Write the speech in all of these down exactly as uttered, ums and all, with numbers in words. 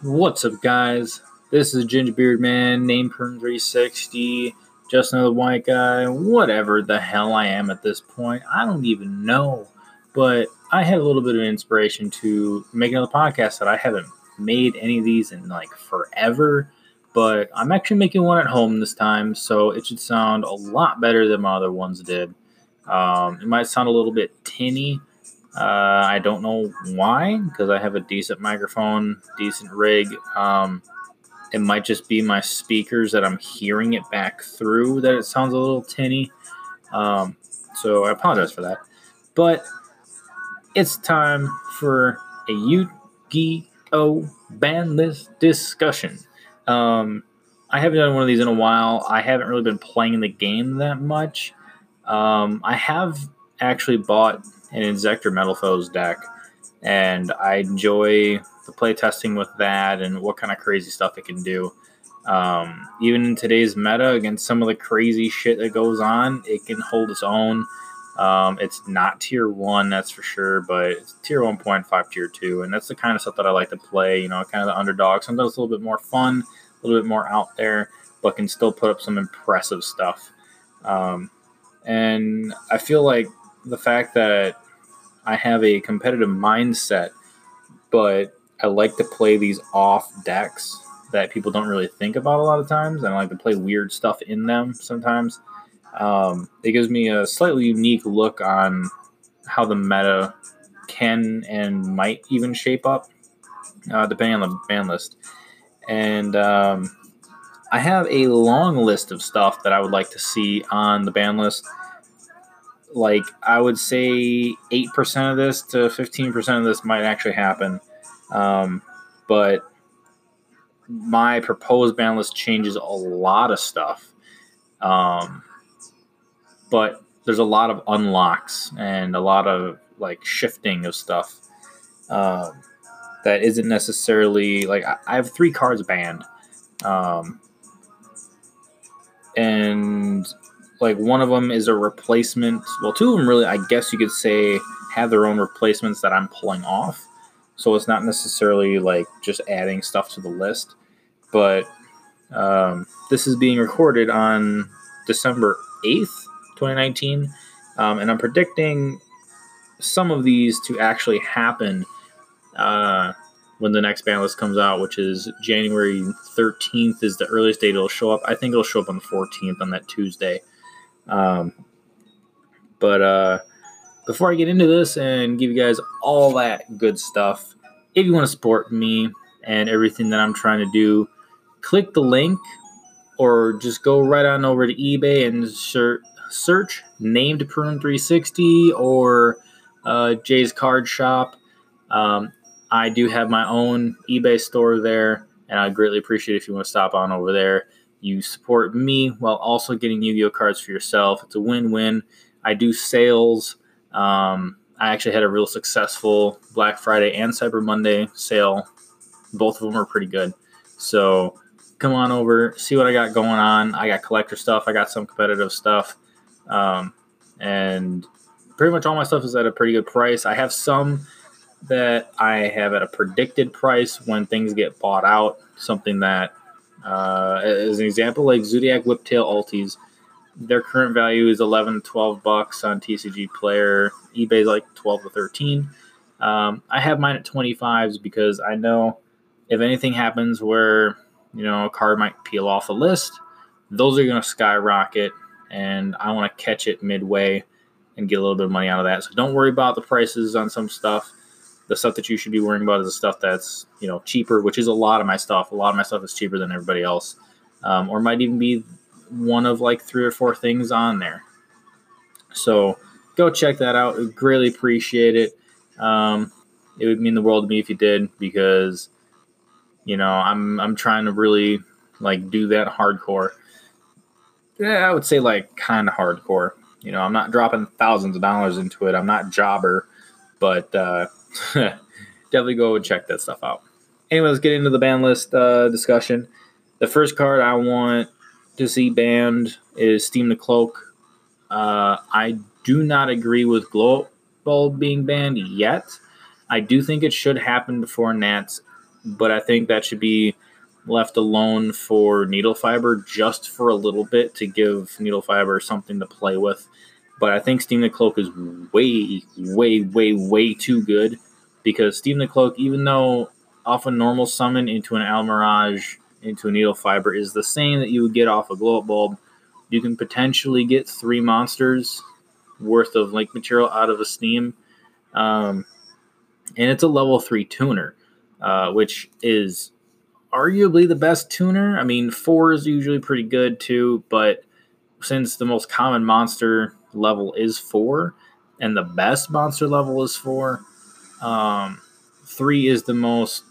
What's up, guys? This is Gingerbeard Man, name Perm three sixty, just another white guy, whatever the hell I am at this point. I don't even know. But I had a little bit of inspiration to make another podcast that I haven't made any of these in like forever. But I'm actually making one at home this time, so it should sound a lot better than my other ones did. Um, it might sound a little bit tinny. Uh, I don't know why, because I have a decent microphone, decent rig. Um, it might just be my speakers that I'm hearing it back through that it sounds a little tinny. Um, so I apologize for that. But it's time for a Yu-Gi-Oh! Ban list discussion. Um, I haven't done one of these in a while. I haven't really been playing the game that much. Um, I have actually bought an Inzektor Metal Foes deck, and I enjoy the play testing with that and what kind of crazy stuff it can do. Um, even in today's meta, against some of the crazy shit that goes on, it can hold its own. Um, it's not tier one, that's for sure, but it's tier one point five, tier two, and that's the kind of stuff that I like to play. You know, kind of the underdog. Sometimes it's a little bit more fun, a little bit more out there, but can still put up some impressive stuff. Um, and I feel like the fact that I have a competitive mindset, but I like to play these off decks that people don't really think about a lot of times, and I like to play weird stuff in them sometimes. Um, it gives me a slightly unique look on how the meta can and might even shape up, uh, depending on the ban list. And um, I have a long list of stuff that I would like to see on the ban list. Like, I would say eight percent of this to fifteen percent of this might actually happen. Um, but my proposed ban list changes a lot of stuff. Um, but there's a lot of unlocks and a lot of, like, shifting of stuff um, that isn't necessarily... Like, I have three cards banned. Um, and... Like, one of them is a replacement. Well, two of them really, I guess you could say, have their own replacements that I'm pulling off. So it's not necessarily, like, just adding stuff to the list. But um, this is being recorded on December eighth, twenty nineteen. Um, and I'm predicting some of these to actually happen uh, when the next ban list comes out, which is January thirteenth is the earliest date it'll show up. I think it'll show up on the fourteenth, on that Tuesday. Um, but uh, before I get into this and give you guys all that good stuff, if you want to support me and everything that I'm trying to do, click the link or just go right on over to eBay and search, search named Perm three sixty or uh, Jay's Card Shop. Um, I do have my own eBay store there, and I'd greatly appreciate it if you want to stop on over there. You support me while also getting Yu-Gi-Oh cards for yourself. It's a win-win. I do sales. Um, I actually had a real successful Black Friday and Cyber Monday sale. Both of them are pretty good. So come on over, see what I got going on. I got collector stuff. I got some competitive stuff. Um, and pretty much all my stuff is at a pretty good price. I have some that I have at a predicted price when things get bought out. Something that Uh, as an example, like Zodiac Whiptail Ultis, their current value is eleven to twelve bucks on T C G Player. eBay's like twelve to thirteen. Um, I have mine at twenty-fives because I know if anything happens where, you know, a card might peel off the list, those are going to skyrocket, and I want to catch it midway and get a little bit of money out of that. So don't worry about the prices on some stuff. The stuff that you should be worrying about is the stuff that's, you know, cheaper, which is a lot of my stuff. A lot of my stuff is cheaper than everybody else, um, or might even be one of like three or four things on there. So go check that out. I greatly appreciate it. Um, it would mean the world to me if you did, because, you know, I'm I'm trying to really like do that hardcore. Yeah, I would say like kind of hardcore. You know, I'm not dropping thousands of dollars into it. I'm not Jobber, but uh, definitely go and check that stuff out. Anyway, let's get into the ban list uh, discussion. The first card I want to see banned is Steam the Cloak. Uh, I do not agree with Glow Bulb being banned yet. I do think it should happen before Nats but I think that should be left alone for Needle Fiber just for a little bit to give Needle Fiber something to play with. But I think Steam the Cloak is way, way, way, way too good because Steam the Cloak, even though off a normal summon into an Almirage, into a Needle Fiber, is the same that you would get off a Glow Up Bulb, you can potentially get three monsters worth of link material out of a Steam. Um, and it's a level three tuner, uh, which is arguably the best tuner. I mean, four is usually pretty good too, but since the most common monster level is four and the best monster level is four, um, three is the most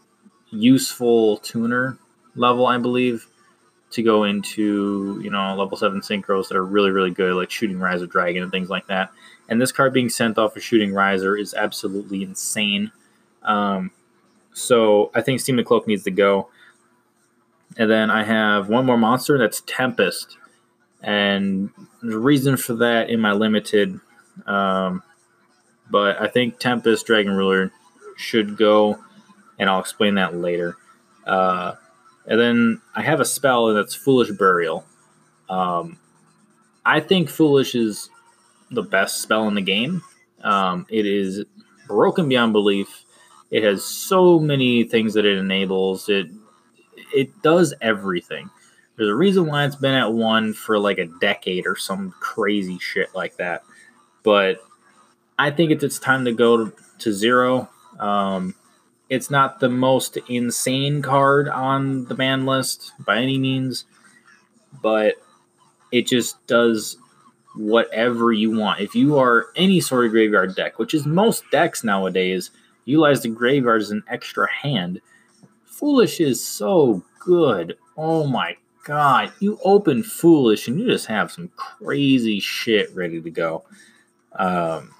useful tuner level, I believe, to go into, you know, level seven synchros that are really, really good, like Shooting Riser Dragon and things like that. And this card being sent off of Shooting Riser is absolutely insane. Um, so I think Steam the Cloak needs to go. And then I have one more monster, that's Tempest. And the reason for that in my limited, um, but I think Tempest Dragon Ruler should go, and I'll explain that later. Uh, and then I have a spell, and that's Foolish Burial. Um, I think Foolish is the best spell in the game. Um, it is broken beyond belief. It has so many things that it enables. It it does everything. There's a reason why it's been at one for like a decade or some crazy shit like that. But I think it's, it's time to go to, to zero. Um, it's not the most insane card on the ban list by any means, but it just does whatever you want. If you are any sort of graveyard deck, which is most decks nowadays, utilize the graveyard as an extra hand. Foolish is so good. Oh my god. You open Foolish and you just have some crazy shit ready to go. Um,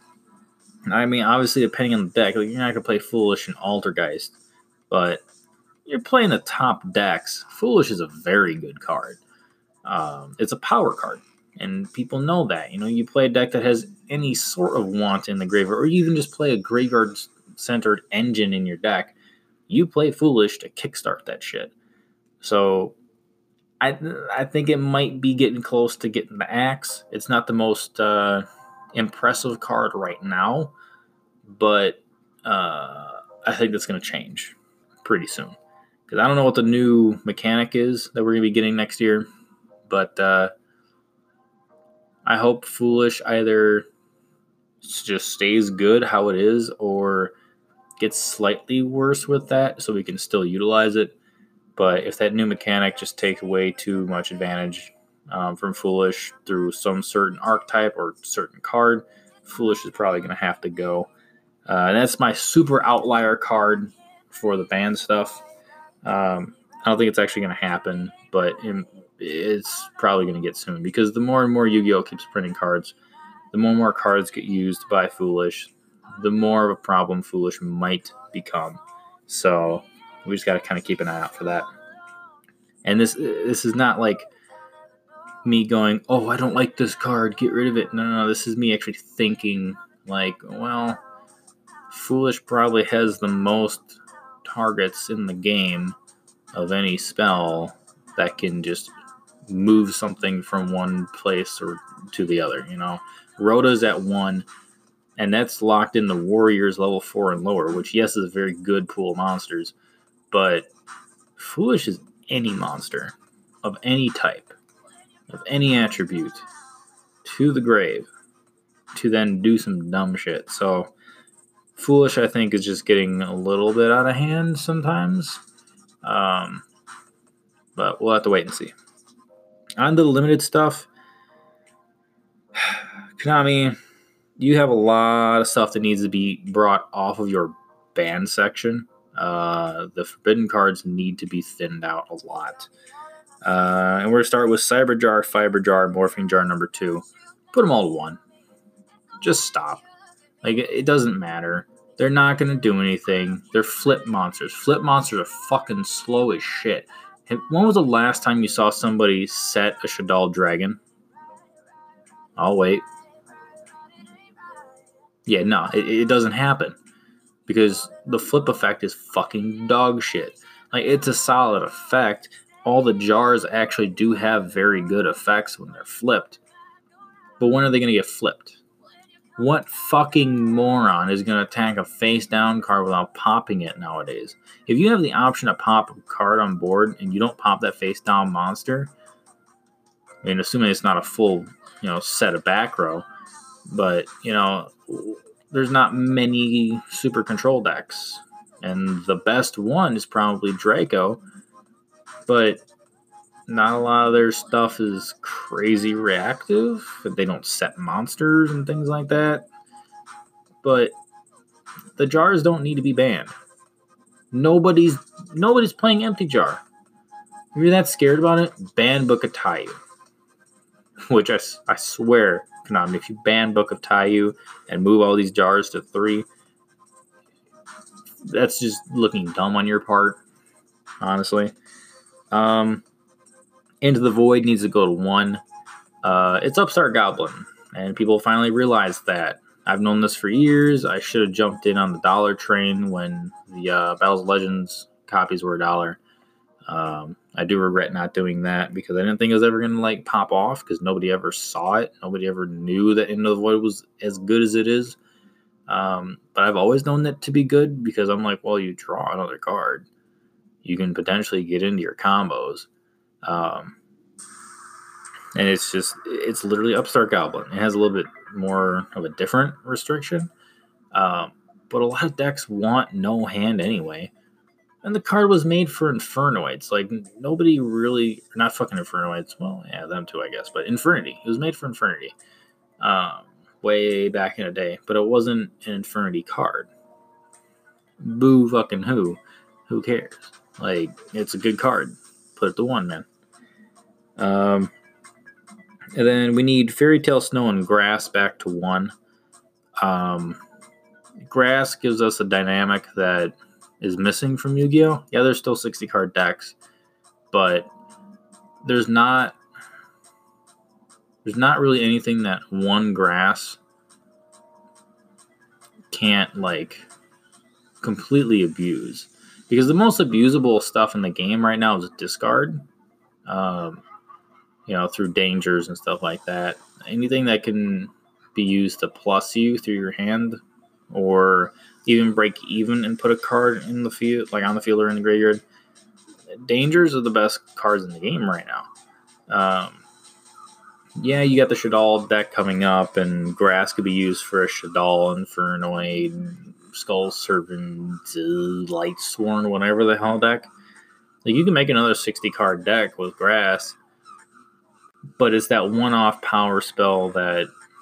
I mean, obviously, depending on the deck, like, you're not going to play Foolish and Altergeist, but you're playing the top decks. Foolish is a very good card. Um, it's a power card, and people know that. You know, you play a deck that has any sort of want in the graveyard, or you even just play a graveyard-centered engine in your deck, you play Foolish to kickstart that shit. So I I think it might be getting close to getting the axe. It's not the most uh, impressive card right now, but uh, I think that's going to change pretty soon. Because I don't know what the new mechanic is that we're going to be getting next year, but uh, I hope Foolish either just stays good how it is or gets slightly worse with that so we can still utilize it. But if that new mechanic just takes away too much advantage um, from Foolish through some certain archetype or certain card, Foolish is probably going to have to go. Uh, and that's my super outlier card for the ban stuff. Um, I don't think it's actually going to happen, but it's probably going to get soon because the more and more Yu-Gi-Oh! Keeps printing cards, the more and more cards get used by Foolish, the more of a problem Foolish might become. So we just got to kind of keep an eye out for that. And this this is not like me going, oh, I don't like this card, get rid of it. No, no, no. This is me actually thinking like, well, Foolish probably has the most targets in the game of any spell that can just move something from one place or to the other. You know, Rhoda's at one, and that's locked in the Warriors level four and lower, which, yes, is a very good pool of monsters, but Foolish is any monster of any type, of any attribute, to the grave, to then do some dumb shit. So Foolish, I think, is just getting a little bit out of hand sometimes. Um, but we'll have to wait and see. On to the limited stuff. Konami, you have a lot of stuff that needs to be brought off of your ban section. Uh, the forbidden cards need to be thinned out a lot. Uh, and we're going to start with Cyber Jar, Fiber Jar, Morphing Jar number two. Put them all to one. Just stop. Like, it doesn't matter. They're not going to do anything. They're flip monsters. Flip monsters are fucking slow as shit. When was the last time you saw somebody set a Shaddoll Dragon? I'll wait. Yeah, no, it, it doesn't happen. because the flip effect is fucking dog shit. Like, it's a solid effect. All the jars actually do have very good effects when they're flipped. But when are they going to get flipped? What fucking moron is going to attack a face-down card without popping it nowadays? If you have the option to pop a card on board and you don't pop that face-down monster, I mean, assuming it's not a full, you know, set of back row, but, you know, there's not many super control decks. And the best one is probably Draco, but not a lot of their stuff is crazy reactive. They don't set monsters and things like that. But the jars don't need to be banned. Nobody's nobody's playing Empty Jar. If you're that scared about it, ban Book of Taiyu. Which I, I swear, Konami, if you ban Book of Taiyu and move all these jars to three, that's just looking dumb on your part, honestly. Um... Into the Void needs to go to one. Uh, it's Upstart Goblin, and people finally realized that. I've known this for years. I should have jumped in on the dollar train when the uh, Battles of Legends copies were a dollar. Um, I do regret not doing that because I didn't think it was ever going to like pop off because nobody ever saw it. Nobody ever knew that Into the Void was as good as it is. Um, but I've always known that to be good because I'm like, well, you draw another card. You can potentially get into your combos. Um, and it's just, it's literally Upstart Goblin. It has a little bit more of a different restriction. Um, but a lot of decks want no hand anyway. And the card was made for Infernoids. Like, nobody really, not fucking Infernoids. Well, yeah, them too, I guess. But Infernity. It was made for Infernity. Um, way back in the day. But it wasn't an Infernity card. Boo fucking who. Who cares? Like, it's a good card. Put it to one, man. Um, and then we need Fairy Tale Snow and Grass back to one. Um, Grass gives us a dynamic that is missing from Yu-Gi-Oh! Yeah, there's still sixty card decks, but there's not there's not really anything that one Grass can't like completely abuse. Because the most abusable stuff in the game right now is discard. Um, you know, through dangers and stuff like that. Anything that can be used to plus you through your hand or even break even and put a card in the field, like on the field or in the graveyard. Dangers are the best cards in the game right now. Um, yeah, you got the Shaddoll deck coming up, and Grass could be used for a Shaddoll, Infernoid, Skull Servant, uh, Light Sworn, whatever the hell deck. Like, you can make another sixty card deck with Grass, but it's that one-off power spell that,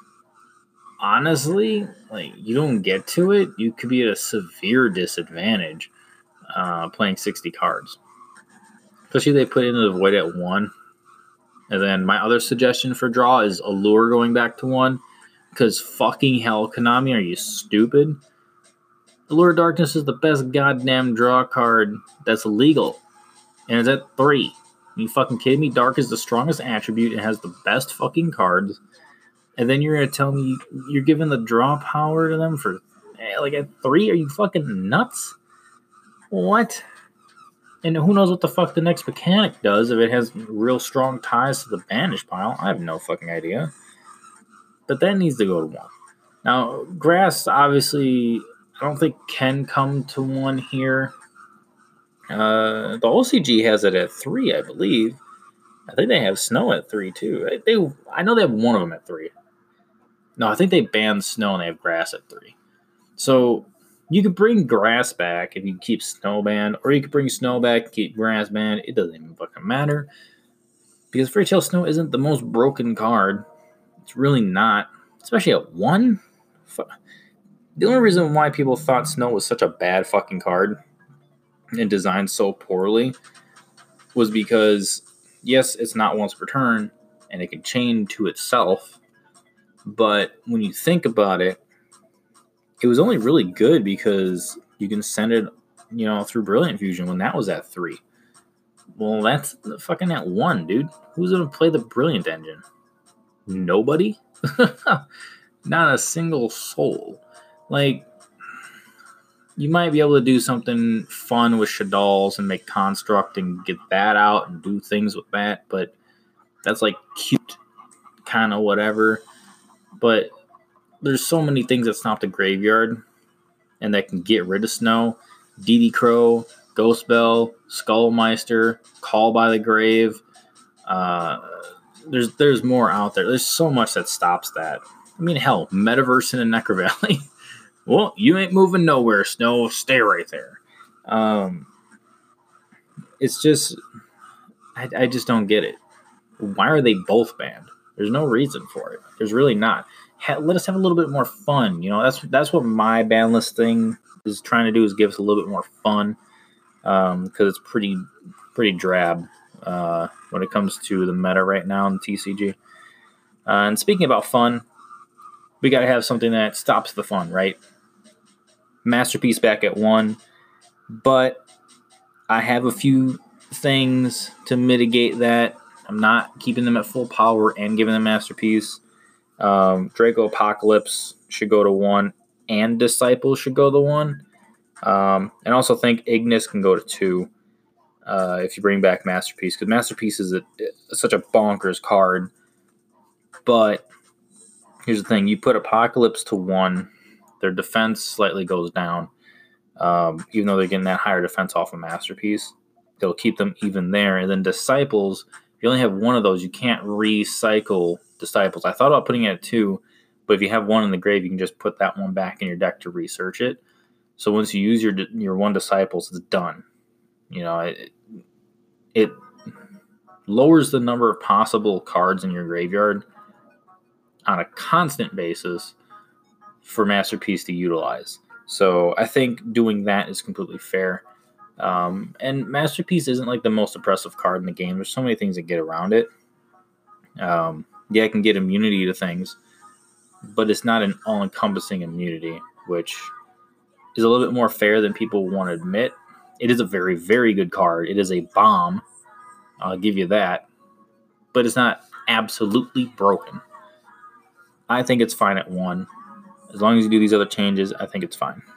honestly, like, you don't get to it, you could be at a severe disadvantage uh, playing sixty cards. Especially if they put Into the Void at one. And then my other suggestion for draw is Allure going back to one. Because fucking hell, Konami, are you stupid? Allure of Darkness is the best goddamn draw card that's illegal. And it's at three. Are you fucking kidding me? Dark is the strongest attribute. It has the best fucking cards. And then you're going to tell me you're giving the draw power to them for, eh, like, at three? Are you fucking nuts? What? And who knows what the fuck the next mechanic does if it has real strong ties to the banish pile. I have no fucking idea. But that needs to go to one. Now, Grass, obviously, I don't think can come to one here. Uh, the O C G has it at three, I believe. I think they have Snow at three, too. They, I know they have one of them at three. No, I think they banned Snow and they have Grass at three. So you could bring Grass back if you keep Snow banned, or you could bring Snow back and keep Grass banned. It doesn't even fucking matter. Because Fairy Tale Snow isn't the most broken card. It's really not. Especially at one. The only reason why people thought Snow was such a bad fucking card and designed so poorly was because, yes, it's not once per turn, and it can chain to itself. But when you think about it, it was only really good because you can send it, you know, through Brilliant Fusion when that was at three. Well, that's fucking at one, dude. Who's going to play the Brilliant engine? Nobody? Not a single soul. Like, you might be able to do something fun with Shaddolls and make Construct and get that out and do things with that, but that's like cute, kind of whatever. But there's so many things that stop the graveyard and that can get rid of snow. D D Crow, Ghost Bell, Skullmeister, Call by the Grave. Uh, there's there's more out there. There's so much that stops that. I mean, hell, Metaverse in a Necro Valley. Well, you ain't moving nowhere, Snow. Stay right there. Um, it's just, I, I just don't get it. Why are they both banned? There's no reason for it. There's really not. Ha- let us have a little bit more fun. You know, that's that's what my ban list thing is trying to do, is give us a little bit more fun, because um, it's pretty pretty drab uh, when it comes to the meta right now in T C G. Uh, and speaking about fun, we got to have something that stops the fun, right? Masterpiece back at one, but I have a few things to mitigate that. I'm not keeping them at full power and giving them Masterpiece. Um, Draco Apocalypse should go to one, and Disciple should go to one. Um, and also think Ignis can go to two uh, if you bring back Masterpiece, because Masterpiece is a, such a bonkers card. But here's the thing. You put Apocalypse to one, their defense slightly goes down. Um, even though they're getting that higher defense off of Masterpiece, they'll keep them even there. And then Disciples, if you only have one of those, you can't recycle Disciples. I thought about putting it at two, but if you have one in the grave, you can just put that one back in your deck to research it. So once you use your your one Disciples, it's done. You know, it, it lowers the number of possible cards in your graveyard on a constant basis for Masterpiece to utilize. So I think doing that is completely fair. Um, and Masterpiece isn't like the most oppressive card in the game. There's so many things that get around it. Um, yeah, it can get immunity to things, but it's not an all-encompassing immunity, which is a little bit more fair than people want to admit. It is a very, very good card. It is a bomb. I'll give you that. But it's not absolutely broken. I think it's fine at one. As long as you do these other changes, I think it's fine.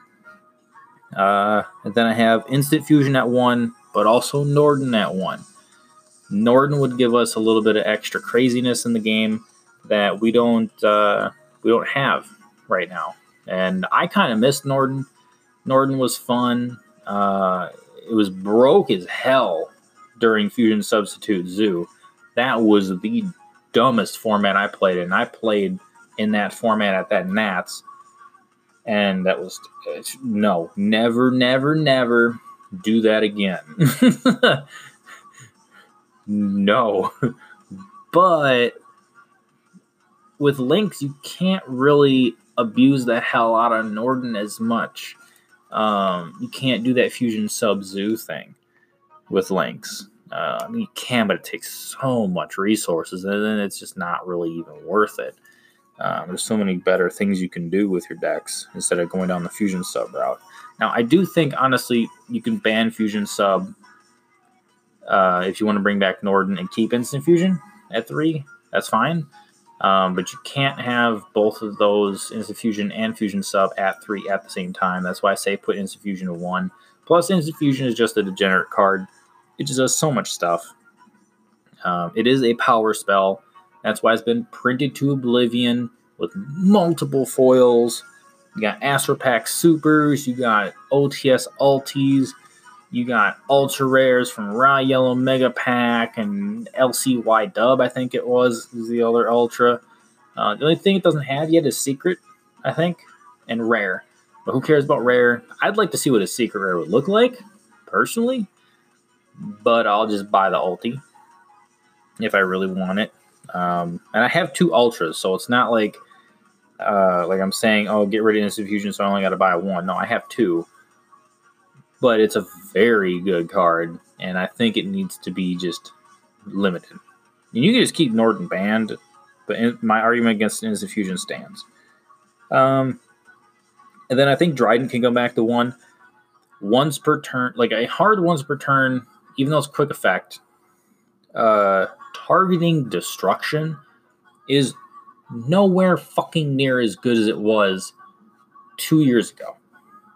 Uh, and then I have Instant Fusion at one, but also Norden at one. Norden would give us a little bit of extra craziness in the game that we don't uh, we don't have right now. And I kind of missed Norden. Norden was fun. Uh, it was broke as hell during Fusion Substitute Zoo. That was the dumbest format I played in. I played in that format at that Nats. And that was, no, never, never, never do that again. No. But with Lynx, you can't really abuse the hell out of Norden as much. Um, you can't do that Fusion Sub-Zoo thing with Lynx. Uh, I mean, you can, but it takes so much resources, and then it's just not really even worth it. Um, there's so many better things you can do with your decks instead of going down the Fusion Sub route. Now, I do think, honestly, you can ban Fusion Sub uh, if you want to bring back Norden and keep Instant Fusion at three. That's fine. Um, but you can't have both of those, Instant Fusion and Fusion Sub, at three at the same time. That's why I say put Instant Fusion to one. Plus, Instant Fusion is just a degenerate card. It just does so much stuff. Um, it is a power spell. That's why it's been printed to oblivion with multiple foils. You got Astro Pack Supers. You got O T S Ultis. You got Ultra Rares from Raw Yellow Mega Pack and L C Y Dub, I think it was, is the other Ultra. Uh, the only thing it doesn't have yet is Secret, I think, and Rare. But who cares about Rare? I'd like to see what a Secret Rare would look like, personally. But I'll just buy the Ulti if I really want it. Um, and I have two Ultras, so it's not like uh, like I'm saying, oh, get rid of Instant Fusion, so I only got to buy one. No, I have two. But it's a very good card, and I think it needs to be just limited. And you can just keep Norden banned, but in, my argument against Instant Fusion stands. Um, and then I think Dryden can go back to one. Once per turn, like a hard once per turn, even though it's quick effect, uh, targeting destruction is nowhere fucking near as good as it was two years ago.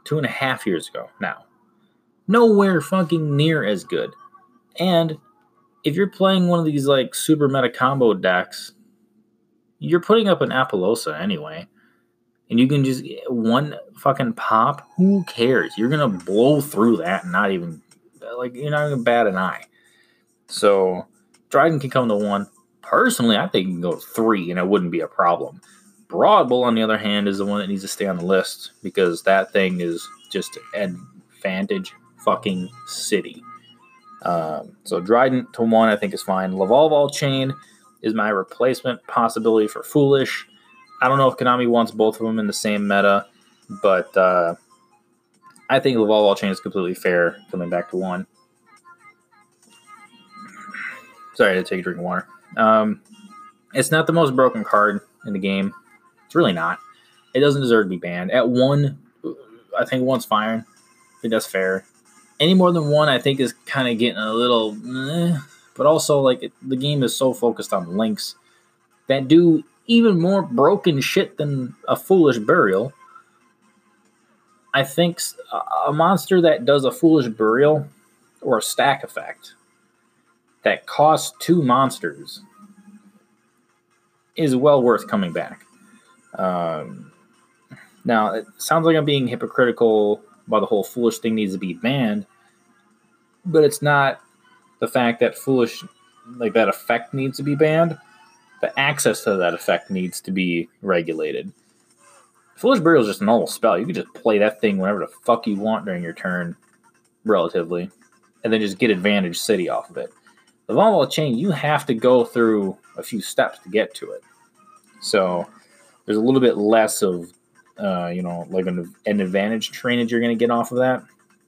two and a half years ago now. Nowhere fucking near as good. And if you're playing one of these like super meta combo decks, you're putting up an Apollosa anyway. And you can just one fucking pop. Who cares? You're gonna blow through that and not even like you're not even bat an eye. So Dryden can come to one. Personally, I think it can go three, and it wouldn't be a problem. Broad Bull, on the other hand, is the one that needs to stay on the list because that thing is just advantage fucking city. Um, so Dryden to one, I think is fine. Lavalval Chain is my replacement possibility for Foolish. I don't know if Konami wants both of them in the same meta, but uh, I think Lavalval Chain is completely fair coming back to one. Sorry, I had to take a drink of water. Um, it's not the most broken card in the game. It's really not. It doesn't deserve to be banned. At one, I think one's fine. I think that's fair. Any more than one, I think, is kind of getting a little... Eh, but also, like, it, the game is so focused on links that do even more broken shit than a Foolish Burial. I think a monster that does a Foolish Burial or a stack effect that costs two monsters is well worth coming back. Um, now, it sounds like I'm being hypocritical about the whole Foolish thing needs to be banned, but it's not the fact that Foolish, like that effect needs to be banned. The access to that effect needs to be regulated. Foolish Burial is just a normal spell. You can just play that thing whenever the fuck you want during your turn, relatively, and then just get Advantage City off of it. The Lavalval Chain, you have to go through a few steps to get to it. So there's a little bit less of, uh, you know, like an, an advantage trainage you're going to get off of that.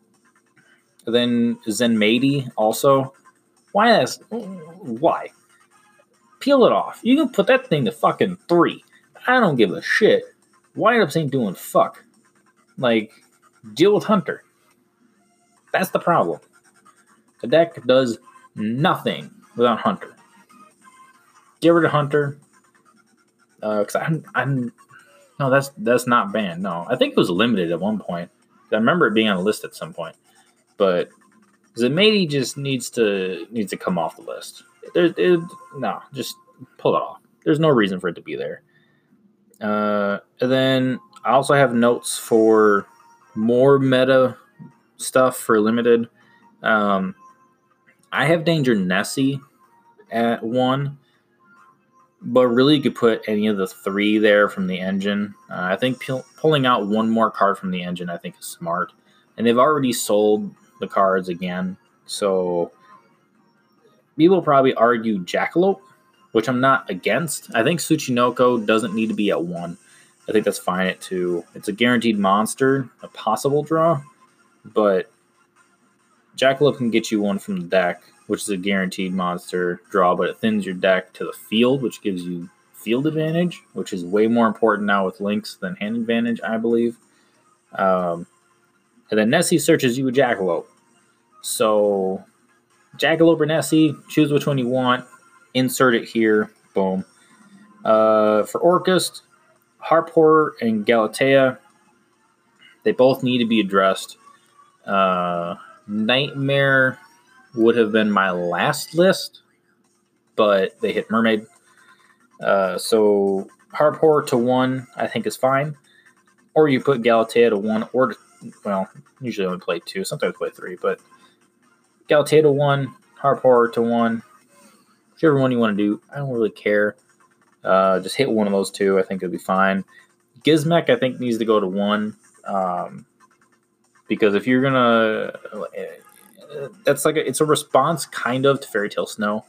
And then Zenmaity also. Why? That's, why? Peel it off. You can put that thing to fucking three. I don't give a shit. Windups ain't doing fuck. Like, deal with Hunter. That's the problem. The deck does nothing without Hunter. Get rid of Hunter. Because uh, I'm, I'm, no, that's that's not banned. No, I think it was limited at one point. I remember it being on a list at some point. But Zenmaity just needs to needs to come off the list. There, it, no, just pull it off. There's no reason for it to be there. Uh, and then I also have notes for more meta stuff for limited. Um, I have Danger Nessie at one, but really you could put any of the three there from the engine. Uh, I think p- pulling out one more card from the engine I think is smart. And they've already sold the cards again, so people probably argue Jackalope, which I'm not against. I think Tsuchinoko doesn't need to be at one. I think that's fine at two. It's a guaranteed monster, a possible draw, but Jackalope can get you one from the deck, which is a guaranteed monster draw, but it thins your deck to the field, which gives you field advantage, which is way more important now with links than hand advantage, I believe. Um, and then Nessie searches you a Jackalope. So Jackalope or Nessie, choose which one you want. Insert it here. Boom. Uh, for Orcust, Harp Horror and Galatea, they both need to be addressed. Uh, Nightmare would have been my last list, but they hit Mermaid. Uh, so Harp Horror to one, I think, is fine. Or you put Galatea to one, or to, well, usually only play two. Sometimes play three, but Galatea to one, Harp Horror to one. Whichever one you want to do, I don't really care. Uh, just hit one of those two. I think it'll be fine. Gizmek, I think, needs to go to one. Um, because if you're going to... That's like a, it's a response, kind of, to Fairy Tale Snow.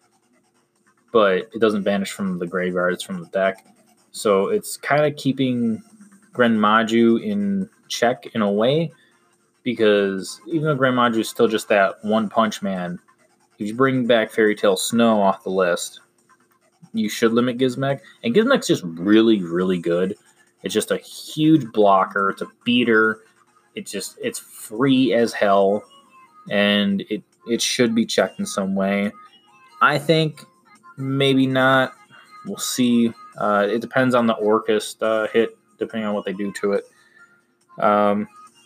But it doesn't vanish from the graveyard. It's from the deck. So it's kind of keeping Gren Maju in check in a way. Because even though Gren Maju is still just that one punch man, if you bring back Fairy Tale Snow off the list, you should limit Gizmek. And Gizmek's just really, really good. It's just a huge blocker. It's a beater. It's just, it's free as hell. And it, it should be checked in some way. I think maybe not. We'll see. Uh, it depends on the Orcust uh, hit, depending on what they do to it. Um,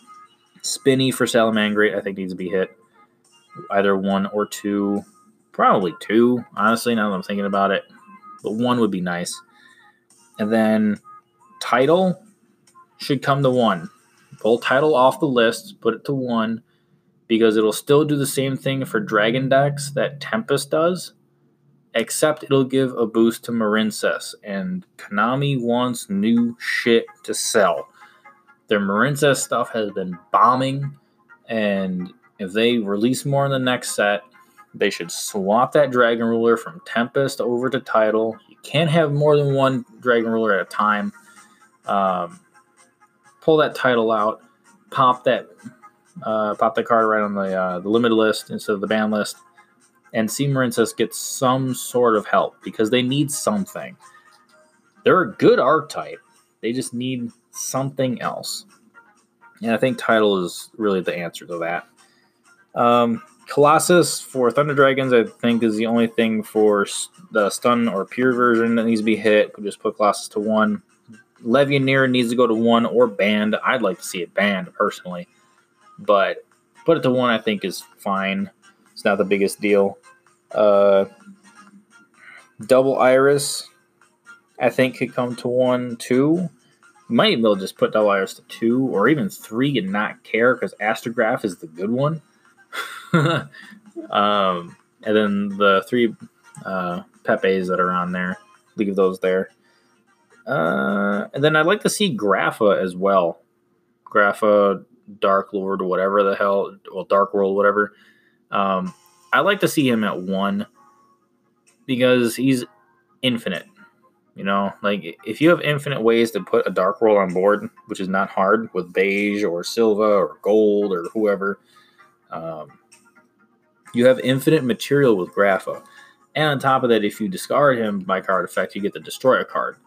Spinny for Salamangreat, I think, needs to be hit. Either one or two. Probably two, honestly, now that I'm thinking about it. But one would be nice. And then Tidal should come to one. Pull Tidal off the list, put it to one, because it'll still do the same thing for Dragon decks that Tempest does, except it'll give a boost to Marincess. And Konami wants new shit to sell. Their Marincess stuff has been bombing, and if they release more in the next set, they should swap that Dragon Ruler from Tempest over to Tidal. You can't have more than one Dragon Ruler at a time. Um, pull that Tidal out, pop that uh, pop that card right on the uh, the limited list instead of the ban list, and see Marincess get some sort of help, because they need something. They're a good archetype. They just need something else. And I think Tidal is really the answer to that. Um, Colossus for Thunder Dragons, I think, is the only thing for the stun or pure version that needs to be hit. We'll just put Colossus to one. Levianeer needs to go to one or banned. I'd like to see it banned, personally. But put it to one, I think, is fine. It's not the biggest deal. Uh, Double Iris, I think, could come to one, too. You might even be able to just put Double Iris to two or even three and not care, because Astrograph is the good one. um, and then the three uh, Pepes that are on there, leave those there. Uh, and then I'd like to see Grapha as well. Grapha, Dark Lord, or whatever the hell, well, Dark World, whatever. Um, I'd like to see him at one, because he's infinite. You know, like, if you have infinite ways to put a Dark World on board, which is not hard with Beige or Silva or Gold or whoever, um, you have infinite material with Grapha. And on top of that, if you discard him by card effect, you get the Destroyer card.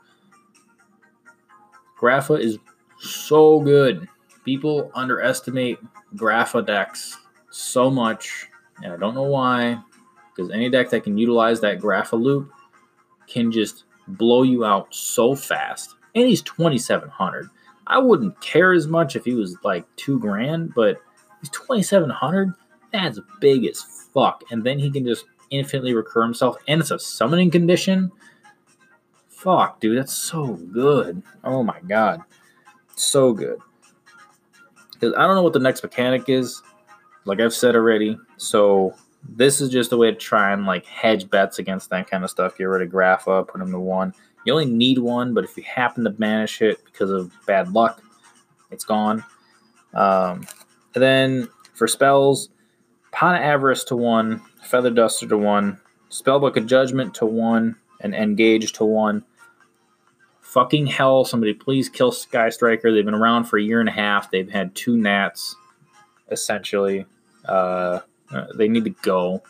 Grapha is so good. People underestimate Grapha decks so much, and I don't know why, because any deck that can utilize that Grapha loop can just blow you out so fast. And he's twenty-seven hundred. I wouldn't care as much if he was like two grand, but he's twenty-seven hundred. That's big as fuck. And then he can just infinitely recur himself, and it's a summoning condition. Fuck, dude, that's so good. Oh my god, so good. Because I don't know what the next mechanic is, like I've said already. So this is just a way to try and like hedge bets against that kind of stuff. Get rid of Grapha, put him to one. You only need one, but if you happen to banish it because of bad luck, it's gone. Um, and then for spells, Pot of Avarice to one, Feather Duster to one, Spellbook of Judgment to one, and Engage to one. Fucking hell, somebody please kill Sky Striker. They've been around for a year and a half. They've had two nats, essentially. Uh... Uh, they need to go.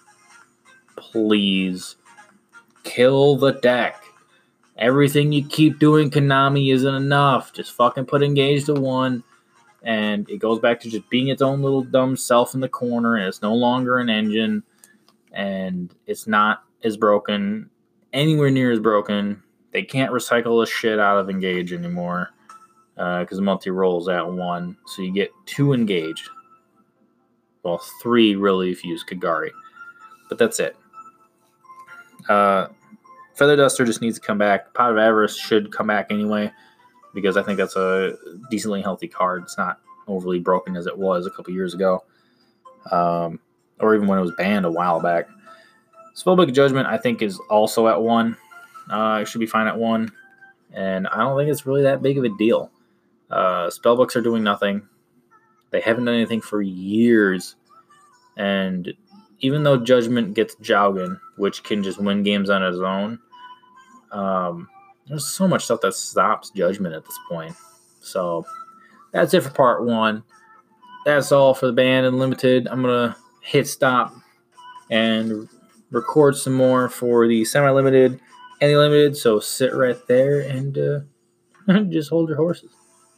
Please. Kill the deck. Everything you keep doing, Konami, isn't enough. Just fucking put Engage to one, and it goes back to just being its own little dumb self in the corner, and it's no longer an engine, and it's not as broken, anywhere near as broken. They can't recycle the shit out of Engage anymore, because uh, the multi-rolls at one, so you get two engaged. Well, three really if you use Kagari. But that's it. Uh, Feather Duster just needs to come back. Pot of Avarice should come back anyway, because I think that's a decently healthy card. It's not overly broken as it was a couple years ago. Um, or even when it was banned a while back. Spellbook of Judgment, I think, is also at one. Uh, it should be fine at one. And I don't think it's really that big of a deal. Uh, spellbooks are doing nothing. They haven't done anything for years. And even though Judgment gets Jowgen, which can just win games on its own, um, there's so much stuff that stops Judgment at this point. So that's it for part one. That's all for the Banned and Limited. I'm going to hit stop and record some more for the semi-limited and the limited. So sit right there and uh, just hold your horses.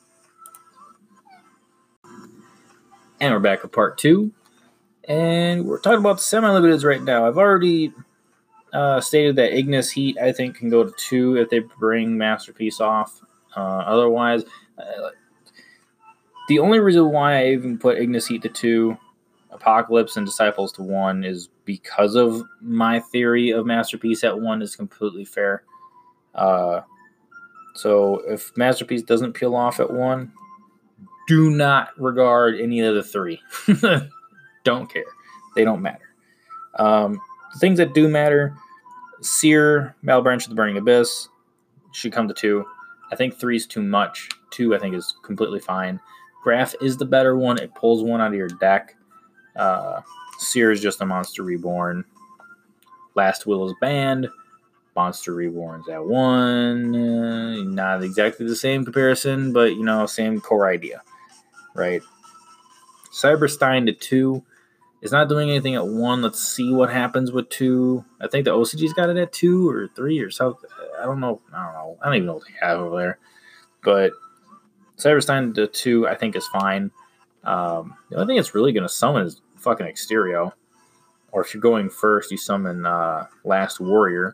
And we're back for part two. And we're talking about the semi-limiteds right now. I've already uh, stated that Ignis Heat, I think, can go to two if they bring Masterpiece off. Uh, otherwise, uh, The only reason why I even put Ignis Heat to two, Apocalypse and Disciples to one is because of my theory of Masterpiece at one is completely fair. Uh, so if Masterpiece doesn't peel off at one, do not regard any of the three. Don't care. They don't matter. Um, the things that do matter, Seer, Malebranche of the Burning Abyss should come to two. I think three is too much. Two, I think, is completely fine. Graph is the better one. It pulls one out of your deck. Uh, Seer is just a Monster Reborn. Last Will is banned. Monster Reborn's at one. Uh, not exactly the same comparison, but, you know, same core idea, right? Cyberstein to two is not doing anything at one. Let's see what happens with two. I think the O C G's got it at two or three or something. I don't know. I don't know. I don't even know what they have over there. But Cyberstein to two, I think, is fine. Um, the only thing it's really going to summon is fucking Exterio. Or if you're going first, you summon uh, Last Warrior.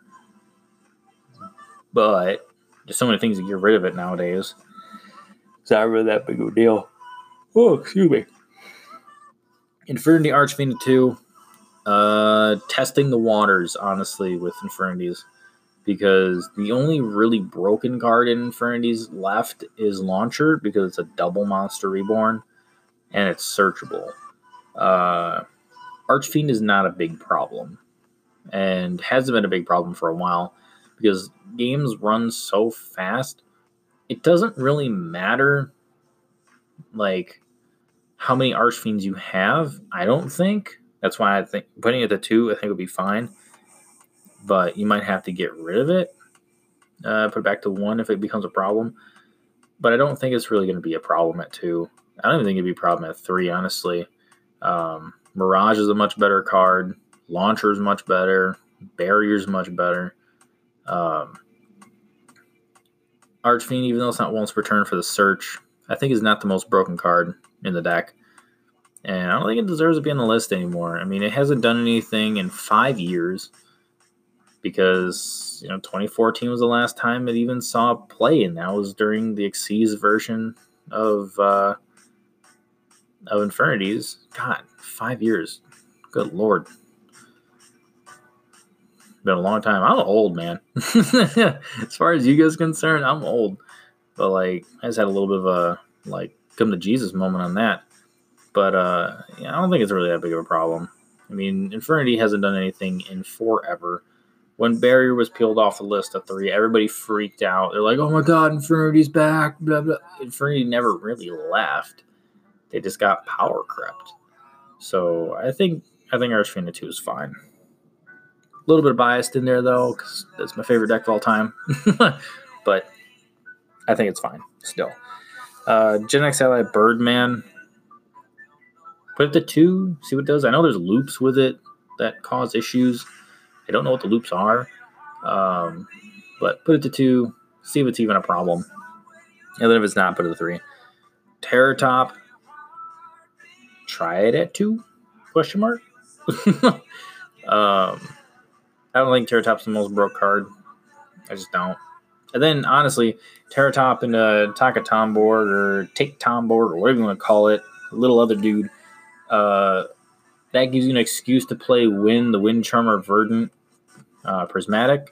But there's so many things to get rid of it nowadays. It's not really that big of a deal. Oh, excuse me. Infernity Archfiend to two. Uh, testing the waters, honestly, with Infernities. Because the only really broken card in Infernities left is Launcher, because it's a double Monster Reborn, and it's searchable. Uh, Archfiend is not a big problem, and hasn't been a big problem for a while, because games run so fast, it doesn't really matter, like, how many Archfiends you have, I don't think. That's why I think putting it to two, I think, would be fine. But you might have to get rid of it. Uh, put it back to one if it becomes a problem. But I don't think it's really going to be a problem at two. I don't even think it'd be a problem at three, honestly. Um, Mirage is a much better card. Launcher is much better. Barrier is much better. Um, Archfiend, even though it's not once per turn for the search, I think is not the most broken card in the deck. And I don't think it deserves to be on the list anymore. I mean, it hasn't done anything in five years. Because, you know, twenty fourteen was the last time it even saw play, and that was during the Xyz version of uh, of Infernities. God, five years. Good Lord. Been a long time. I'm old, man. As far as you guys are concerned, I'm old. But, like, I just had a little bit of a, like, come to Jesus moment on that. But, uh, yeah, I don't think it's really that big of a problem. I mean, Infernity hasn't done anything in forever. When Barrier was peeled off the list of three, everybody freaked out. They're like, oh my god, Infernity's back. Blah, blah. Infernity never really left. They just got power crept. So I think I think Archfiend two is fine. A little bit biased in there, though, because that's my favorite deck of all time. But I think it's fine still. Uh, Gen X Ally Birdman. Put it to two, see what it does. I know there's loops with it that cause issues. I don't know what the loops are, um, but put it to two, see if it's even a problem. And then if it's not, put it to three. Terror Top, try it at two, question mark? um, I don't think Terror Top's the most broke card. I just don't. And then, honestly, Terror Top and uh, Taka Tomborg or Take Tomborg or whatever you want to call it, a little other dude, uh, that gives you an excuse to play Wind, the Wind Charmer Verdant. Uh, prismatic.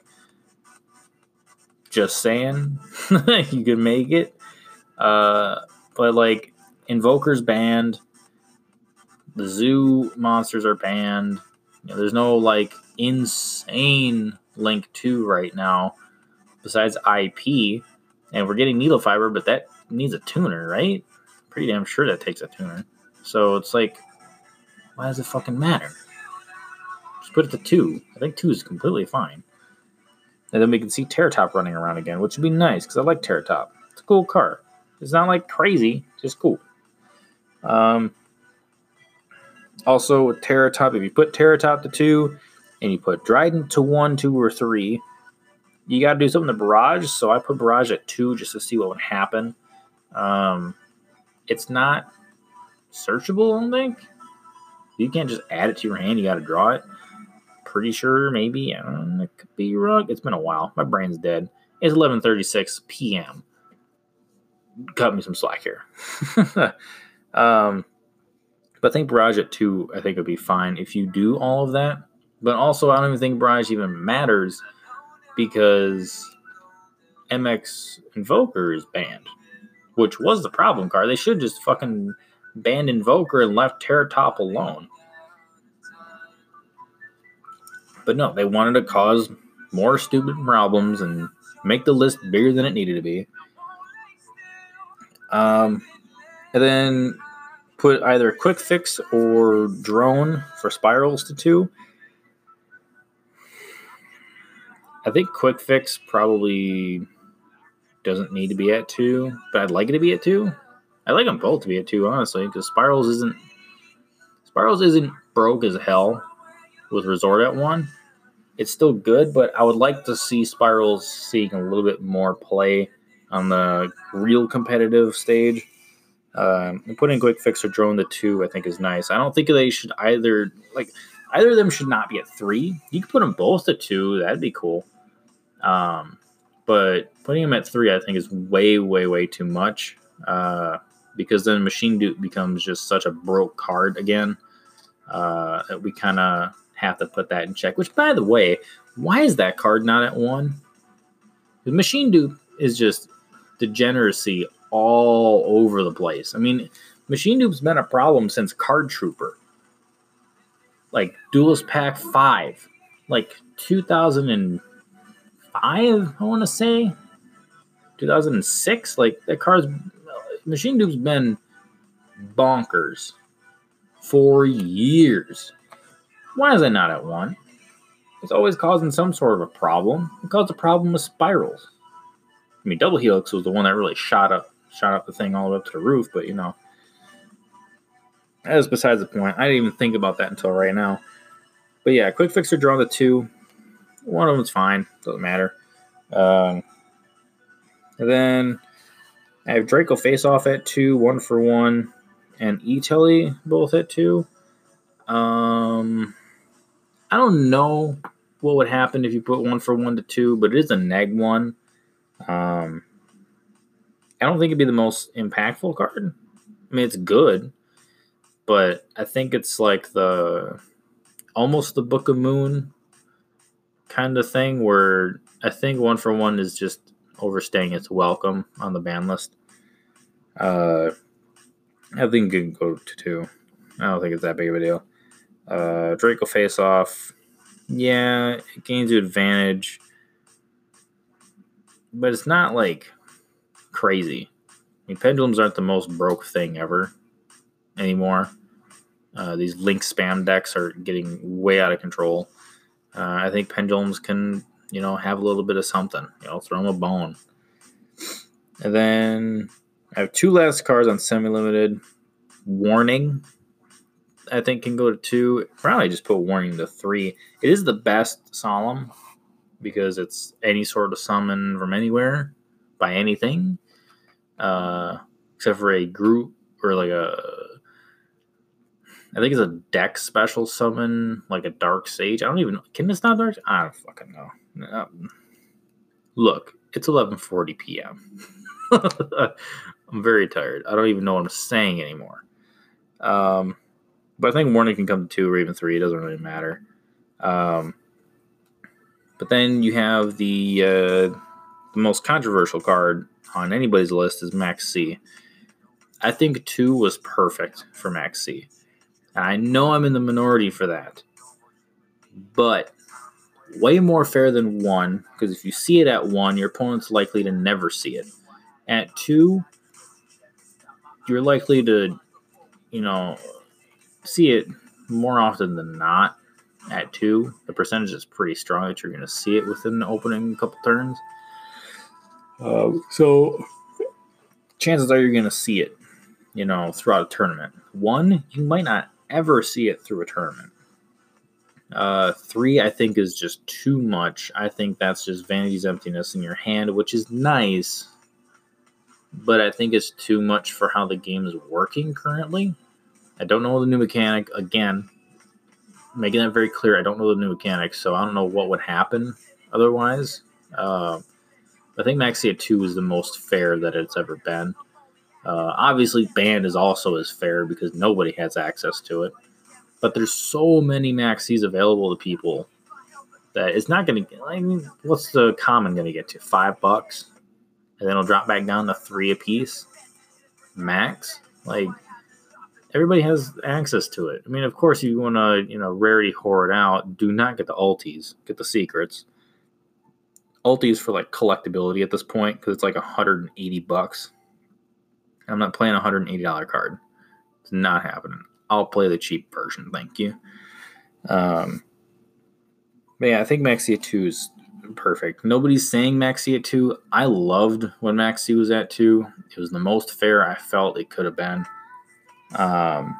Just saying. You could make it. Uh, but, like, Invoker's banned. The zoo monsters are banned. You know, there's no, like, insane Link two right now besides I P. And we're getting Needle Fiber, but that needs a tuner, right? Pretty damn sure that takes a tuner. So it's like, why does it fucking matter? Put it to two. I think two is completely fine. And then we can see Terror Top running around again, which would be nice, because I like Terror Top. It's a cool card. It's not, like, crazy, just cool. Um, also, with Terror Top, if you put Terror Top to two, and you put Dryden to one, two, or three, you got to do something to Barrage, so I put Barrage at two just to see what would happen. Um, it's not searchable, I don't think. You can't just add it to your hand, you got to draw it. Pretty sure, maybe. I don't know, it could be wrong. It's been a while. My brain's dead. It's eleven thirty-six p.m. cut me some slack here. um, but I think Barrage at two, I think would be fine if you do all of that. But also, I don't even think Barrage even matters because M X Invoker is banned, which was the problem card. They should just fucking banned Invoker and left Terra Top alone. But no, they wanted to cause more stupid problems and make the list bigger than it needed to be. Um, and then put either Quick Fix or Drone for Spirals to two. I think Quick Fix probably doesn't need to be at two, but I'd like it to be at two. I like them both to be at two, honestly, because Spirals isn't Spirals isn't broke as hell with Resort at one. It's still good, but I would like to see Spirals seeing a little bit more play on the real competitive stage. Um, and putting Quick Fix or Drone to two, I think, is nice. I don't think they should either, like, either of them should not be at three. You could put them both at two. That'd be cool. Um, but putting them at three, I think, is way, way, way too much. Uh, because then Machine Dupe becomes just such a broke card again. Uh, that we kind of have to put that in check. Which, by the way, why is that card not at one? The Machine Dupe is just degeneracy all over the place. I mean, Machine Dupe's been a problem since Card Trooper. Like, Duelist Pack five. Like, two thousand five, I want to say? two thousand six? Like, that card's... Machine Dupe's been bonkers for years. Why is it not at one? It's always causing some sort of a problem. It caused a problem with Spirals. I mean, Double Helix was the one that really shot up shot up the thing all the way up to the roof, but, you know, that is besides the point. I didn't even think about that until right now. But, yeah, Quick Fix or Draw the two. One of them's fine. Doesn't matter. Um, and then I have Draco Face Off at two, one for one, and E-Telly both at two. Um, I don't know what would happen if you put one for one to two, but it is a neg one. Um, I don't think it'd be the most impactful card. I mean, it's good, but I think it's like the almost the Book of Moon kind of thing where I think one for one is just overstaying its welcome on the ban list. Uh, I think it can go to two. I don't think it's that big of a deal. Uh, Draco Face Off. Yeah, it gains you advantage. But it's not like crazy. I mean, pendulums aren't the most broke thing ever anymore. Uh, these link spam decks are getting way out of control. Uh, I think pendulums can, you know, have a little bit of something. You know, throw them a bone. And then I have two last cards on semi-limited. Warning, I think, can go to two. Probably just put Warning to three. It is the best Solemn because it's any sort of summon from anywhere by anything, uh, except for a group or like a, I think it's a deck special summon, like a Dark Sage. I don't even, can this not Dark? I don't fucking know. Um, look, it's eleven forty p.m. I'm very tired. I don't even know what I'm saying anymore. Um, but I think Warning can come to two or even three. It doesn't really matter. Um, but then you have the uh, the most controversial card on anybody's list is Max C. I think two was perfect for Max C. And I know I'm in the minority for that. But way more fair than one, because if you see it at one, your opponent's likely to never see it. At two, you're likely to, you know, see it more often than not. At two, the percentage is pretty strong that you're going to see it within the opening couple turns. Uh, so chances are you're going to see it, you know, throughout a tournament. One, you might not ever see it through a tournament. Uh, three, I think, is just too much. I think that's just Vanity's Emptiness in your hand, which is nice, but I think it's too much for how the game is working currently. I don't know the new mechanic. Again, making that very clear, I don't know the new mechanic, so I don't know what would happen otherwise. Uh, I think Maxi at two is the most fair that it's ever been. Uh, obviously, banned is also as fair because nobody has access to it. But there's so many Maxies available to people that it's not going to. I mean, what's the common going to get to? Five bucks, and then it'll drop back down to three a piece, max. Like everybody has access to it. I mean, of course, you want to, you know, rarity hoard out. Do not get the ulties. Get the secrets. Ultis for like collectability at this point because it's like one hundred eighty bucks. I'm not playing a one hundred eighty dollars card. It's not happening. I'll play the cheap version, thank you. Um, but yeah, I think Maxi at two is perfect. Nobody's saying Maxi at two. I loved when Maxi was at two. It was the most fair I felt it could have been. Um,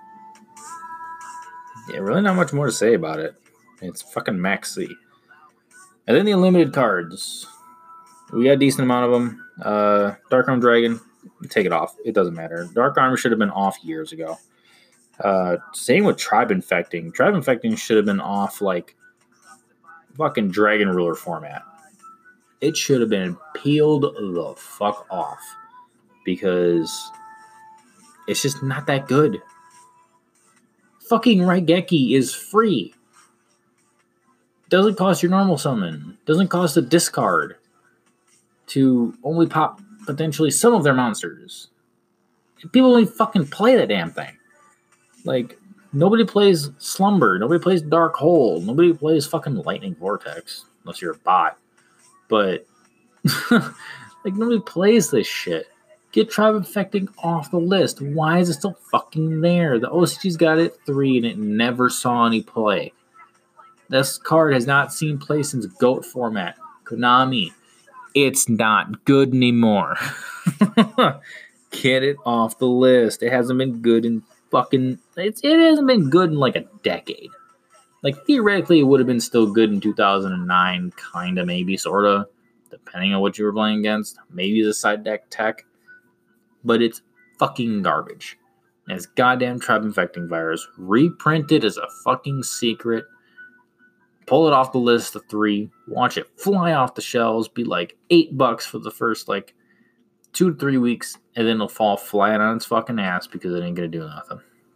yeah, really not much more to say about it. It's fucking Maxi. And then the unlimited cards. We got a decent amount of them. Uh, Dark Arm Dragon, take it off. It doesn't matter. Dark Armor should have been off years ago. Uh, same with Tribe Infecting. Tribe Infecting should have been off like fucking Dragon Ruler format. It should have been peeled the fuck off because it's just not that good. Fucking Raigeki is free. Doesn't cost your normal summon. Doesn't cost a discard to only pop potentially some of their monsters. People only fucking play that damn thing. Like, nobody plays Slumber. Nobody plays Dark Hole. Nobody plays fucking Lightning Vortex. Unless you're a bot. But, like, nobody plays this shit. Get Tribe Infecting off the list. Why is it still fucking there? The O C G's got it at three and it never saw any play. This card has not seen play since GOAT format. Konami. It's not good anymore. Get it off the list. It hasn't been good in fucking... It's, it hasn't been good in like a decade. Like, theoretically, it would have been still good in two thousand nine, kind of, maybe, sort of, depending on what you were playing against. Maybe the side deck tech. But it's fucking garbage. And it's goddamn Tribe Infecting Virus. Reprinted as a fucking secret. Pull it off the list of three. Watch it fly off the shelves. Be like eight bucks for the first like two to three weeks. And then it'll fall flat on its fucking ass because it ain't going to do nothing.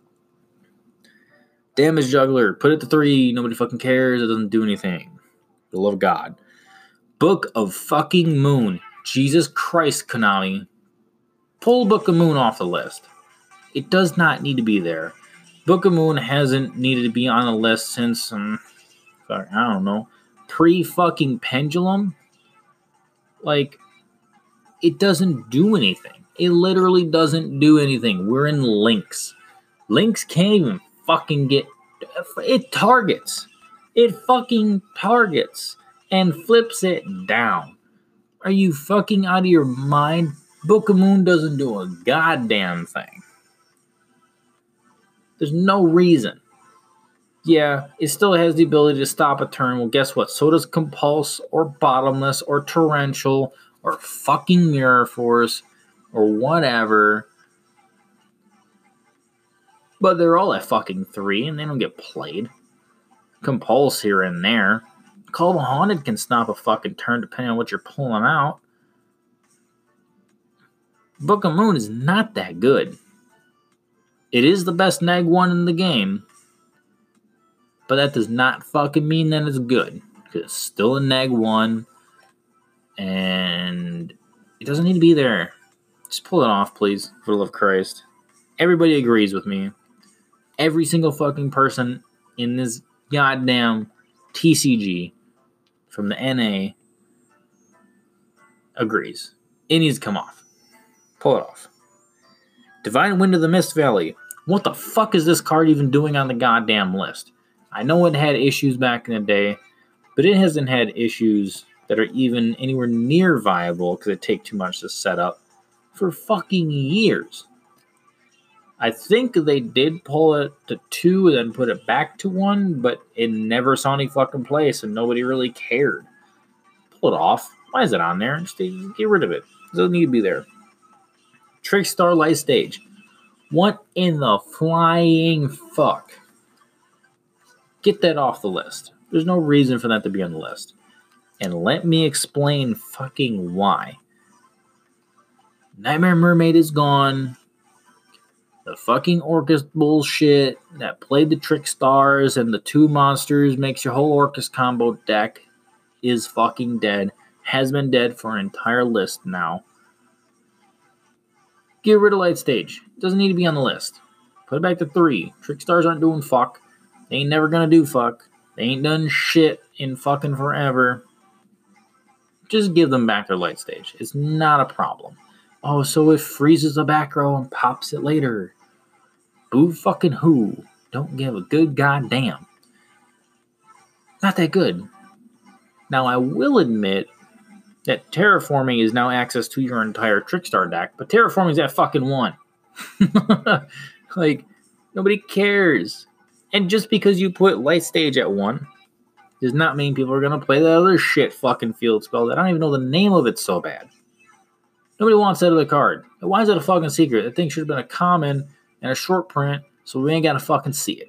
Damage Juggler. Put it to three. Nobody fucking cares. It doesn't do anything. For the love of God. Book of fucking Moon. Jesus Christ, Konami. Pull Book of Moon off the list. It does not need to be there. Book of Moon hasn't needed to be on the list since... Um, I don't know, pre-fucking Pendulum. Like, it doesn't do anything. It literally doesn't do anything. We're in Lynx. Lynx can't even fucking get... It targets. It fucking targets. And flips it down. Are you fucking out of your mind? Book of Moon doesn't do a goddamn thing. There's no reason. Yeah, it still has the ability to stop a turn. Well, guess what? So does Compulse, or Bottomless, or Torrential, or fucking Mirror Force, or whatever. But they're all at fucking three, and they don't get played. Compulse here and there. Call the Haunted can stop a fucking turn depending on what you're pulling out. Book of Moon is not that good. It is the best neg one in the game. But that does not fucking mean that it's good. Because it's still a neg one. And it doesn't need to be there. Just pull it off, please. For the love of Christ. Everybody agrees with me. Every single fucking person in this goddamn T C G from the N A agrees. It needs to come off. Pull it off. Divine Wind of the Mist Valley. What the fuck is this card even doing on the goddamn list? I know it had issues back in the day, but it hasn't had issues that are even anywhere near viable because it takes too much to set up for fucking years. I think they did pull it to two and then put it back to one, but it never saw any fucking play, so nobody really cared. Pull it off. Why is it on there? Just get rid of it. It doesn't need to be there. Trickstar Light Stage. What in the flying fuck? Get that off the list. There's no reason for that to be on the list. And let me explain fucking why. Nightmare Mermaid is gone. The fucking Orcus bullshit that played the Trick Stars and the two monsters makes your whole Orcus combo deck is fucking dead. Has been dead for an entire list now. Get rid of Light Stage. Doesn't need to be on the list. Put it back to three. Trick Stars aren't doing fuck. They ain't never gonna do fuck. They ain't done shit in fucking forever. Just give them back their Light Stage. It's not a problem. Oh, so it freezes the back row and pops it later. Boo fucking who? Don't give a good goddamn. Not that good. Now, I will admit that Terraforming is now access to your entire Trickstar deck, but Terraforming's at fucking one. Like, nobody cares. And just because you put Light Stage at one does not mean people are going to play that other shit fucking field spell that I don't even know the name of it so bad. Nobody wants that other card. Why is that a fucking secret? That thing should have been a common and a short print, so we ain't got to fucking see it.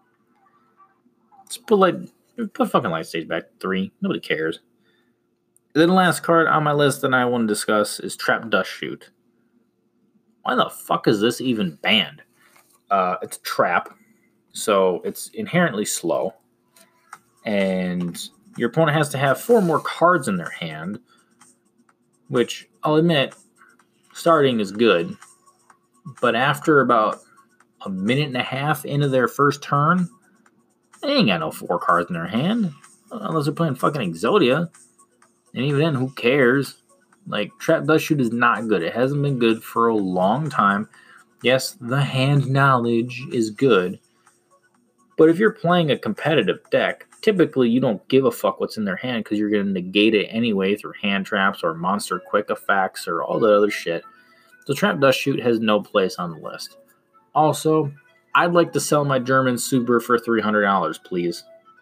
Just put, like, put fucking Light Stage back to three. Nobody cares. Then the last card on my list that I want to discuss is Trap Dust Shoot. Why the fuck is this even banned? Uh, it's a trap, so it's inherently slow. And your opponent has to have four more cards in their hand, which I'll admit, starting is good. But after about a minute and a half into their first turn, they ain't got no four cards in their hand. Unless they're playing fucking Exodia. And even then, who cares? Like, Trap Dust Shoot is not good. It hasn't been good for a long time. Yes, the hand knowledge is good. But if you're playing a competitive deck, typically you don't give a fuck what's in their hand because you're going to negate it anyway through hand traps or monster quick effects or all that other shit. So Trap Dust Shoot has no place on the list. Also, I'd like to sell my German Super for three hundred dollars, please.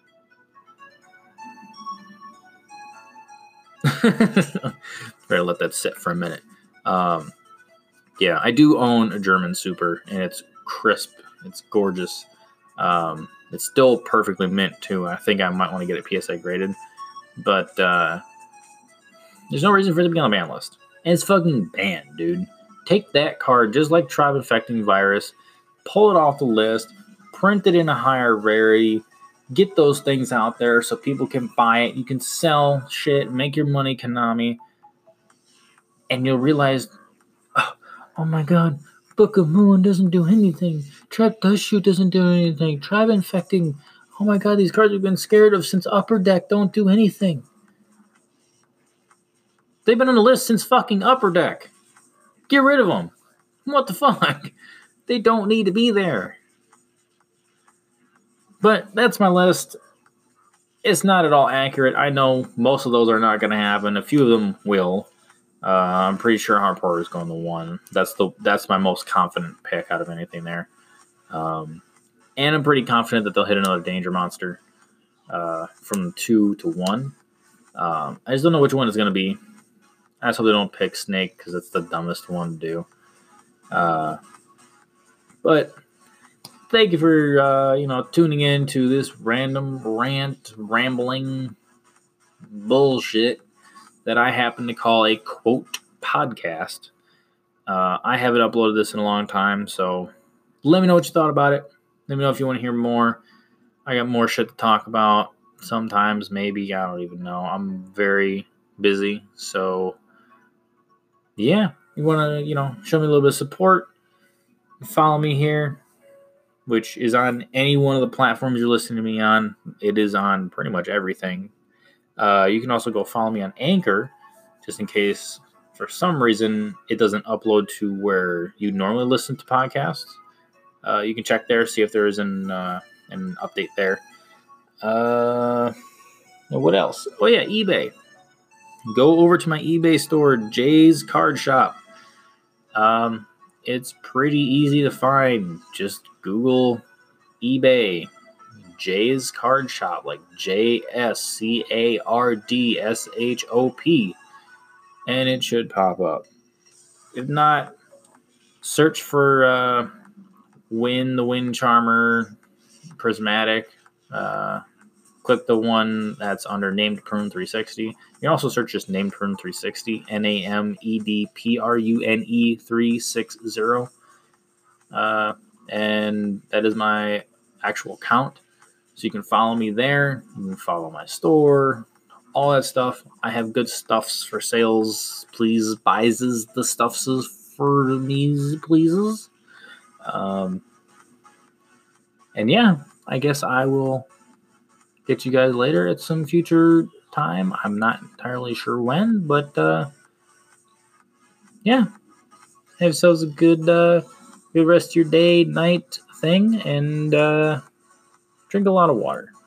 Better let that sit for a minute. Um, yeah, I do own a German Super, and it's crisp. It's gorgeous. Um, it's still perfectly mint, too. I think I might want to get it P S A graded. But uh, there's no reason for it to be on the ban list. And it's fucking banned, dude. Take that card, just like Tribe Infecting Virus, pull it off the list, print it in a higher rarity, get those things out there so people can buy it. You can sell shit, make your money, Konami. And you'll realize, oh, oh my god, Book of Moon doesn't do anything. Trap Dust Shoot doesn't do anything. Tribe Infecting, oh my god, these cards we've been scared of since Upper Deck don't do anything. They've been on the list since fucking Upper Deck. Get rid of them. What the fuck? They don't need to be there. But that's my list. It's not at all accurate. I know most of those are not going to happen. A few of them will. Uh, I'm pretty sure Heart Porter is going to one. That's the that's my most confident pick out of anything there. Um, and I'm pretty confident that they'll hit another Danger Monster uh, from two to one. Um, I just don't know which one it's going to be. I just hope they don't pick Snake because it's the dumbest one to do. Uh, but thank you for uh, you know tuning in to this random rant, rambling bullshit that I happen to call a quote podcast. Uh, I haven't uploaded this in a long time, so let me know what you thought about it. Let me know if you want to hear more. I got more shit to talk about. Sometimes, maybe, I don't even know. I'm very busy, so yeah. You want to, you know, show me a little bit of support. Follow me here, which is on any one of the platforms you're listening to me on. It is on pretty much everything. Uh, you can also go follow me on Anchor, just in case for some reason it doesn't upload to where you normally listen to podcasts. Uh, you can check there, see if there is an uh, an update there. Uh, what else? Oh yeah, eBay. Go over to my eBay store, Jay's Card Shop. Um, it's pretty easy to find. Just Google eBay. Jay's Card Shop, like J S C A R D S H O P, and it should pop up. If not, search for uh, Win the Wind Charmer Prismatic uh, click the one that's under Named Prune three sixty. You can also search just Named Prune three sixty, N A M E D P R U N E three sixty. Uh, and that is my actual account. So you can follow me there. You can follow my store, all that stuff. I have good stuffs for sales. Please buys the stuffs for me, pleases. Um, and yeah, I guess I will get you guys later at some future time. I'm not entirely sure when, but uh, yeah, have yourselves a good, uh, good rest of your day, night thing, and uh, drink a lot of water.